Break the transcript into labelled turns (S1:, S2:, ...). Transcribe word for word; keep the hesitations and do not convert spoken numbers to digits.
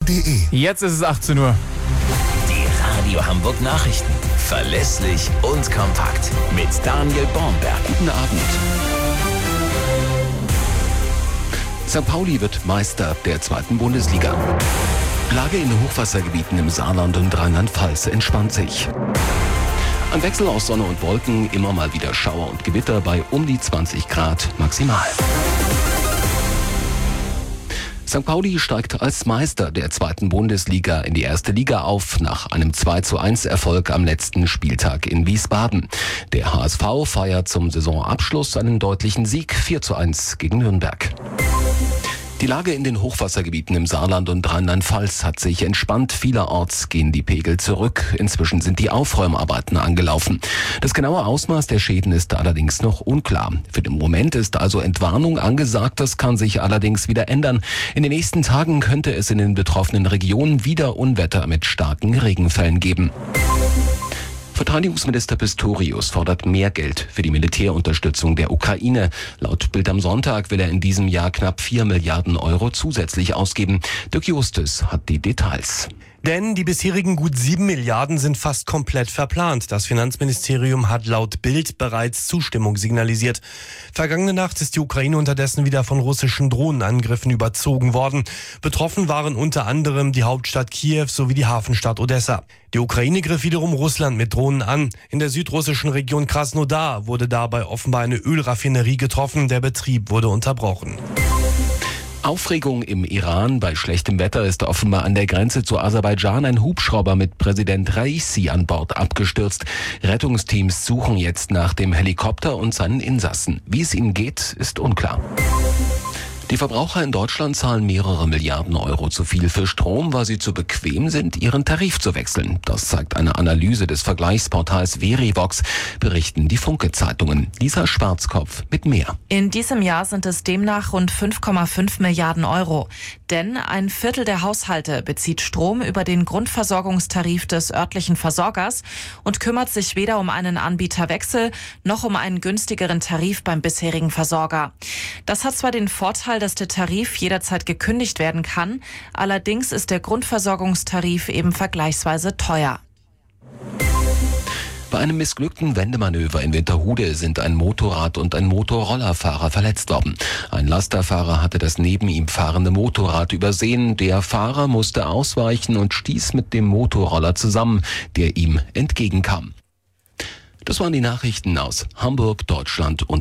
S1: de.
S2: Jetzt ist es achtzehn Uhr.
S3: Die Radio Hamburg Nachrichten. Verlässlich und kompakt. Mit Daniel Bornberg.
S4: Guten Abend. Sankt Pauli wird Meister der zweiten Bundesliga. Lage in Hochwassergebieten im Saarland und Rheinland-Pfalz entspannt sich. Ein Wechsel aus Sonne und Wolken, immer mal wieder Schauer und Gewitter bei um die zwanzig Grad maximal. Sankt Pauli steigt als Meister der zweiten Bundesliga in die erste Liga auf, nach einem zwei zu eins Erfolg am letzten Spieltag in Wiesbaden. Der H S V feiert zum Saisonabschluss einen deutlichen Sieg, vier zu eins gegen Nürnberg. Die Lage in den Hochwassergebieten im Saarland und Rheinland-Pfalz hat sich entspannt. Vielerorts gehen die Pegel zurück. Inzwischen sind die Aufräumarbeiten angelaufen. Das genaue Ausmaß der Schäden ist allerdings noch unklar. Für den Moment ist also Entwarnung angesagt. Das kann sich allerdings wieder ändern. In den nächsten Tagen könnte es in den betroffenen Regionen wieder Unwetter mit starken Regenfällen geben. Verteidigungsminister Pistorius fordert mehr Geld für die Militärunterstützung der Ukraine. Laut Bild am Sonntag will er in diesem Jahr knapp vier Milliarden Euro zusätzlich ausgeben. Dirk Justus hat die Details.
S5: Denn die bisherigen gut sieben Milliarden sind fast komplett verplant. Das Finanzministerium hat laut Bild bereits Zustimmung signalisiert. Vergangene Nacht ist die Ukraine unterdessen wieder von russischen Drohnenangriffen überzogen worden. Betroffen waren unter anderem die Hauptstadt Kiew sowie die Hafenstadt Odessa. Die Ukraine griff wiederum Russland mit Drohnen an. In der südrussischen Region Krasnodar wurde dabei offenbar eine Ölraffinerie getroffen. Der Betrieb wurde unterbrochen.
S4: Aufregung im Iran. Bei schlechtem Wetter ist offenbar an der Grenze zu Aserbaidschan ein Hubschrauber mit Präsident Raisi an Bord abgestürzt. Rettungsteams suchen jetzt nach dem Helikopter und seinen Insassen. Wie es ihnen geht, ist unklar. Die Verbraucher in Deutschland zahlen mehrere Milliarden Euro zu viel für Strom, weil sie zu bequem sind, ihren Tarif zu wechseln. Das zeigt eine Analyse des Vergleichsportals Verivox, berichten die Funke-Zeitungen. Lisa Schwarzkopf mit mehr.
S6: In diesem Jahr sind es demnach rund fünf Komma fünf Milliarden Euro. Denn ein Viertel der Haushalte bezieht Strom über den Grundversorgungstarif des örtlichen Versorgers und kümmert sich weder um einen Anbieterwechsel noch um einen günstigeren Tarif beim bisherigen Versorger. Das hat zwar den Vorteil, dass der Tarif jederzeit gekündigt werden kann. Allerdings ist der Grundversorgungstarif eben vergleichsweise teuer.
S4: Bei einem missglückten Wendemanöver in Winterhude sind ein Motorrad- und ein Motorrollerfahrer verletzt worden. Ein Lasterfahrer hatte das neben ihm fahrende Motorrad übersehen. Der Fahrer musste ausweichen und stieß mit dem Motorroller zusammen, der ihm entgegenkam. Das waren die Nachrichten aus Hamburg, Deutschland und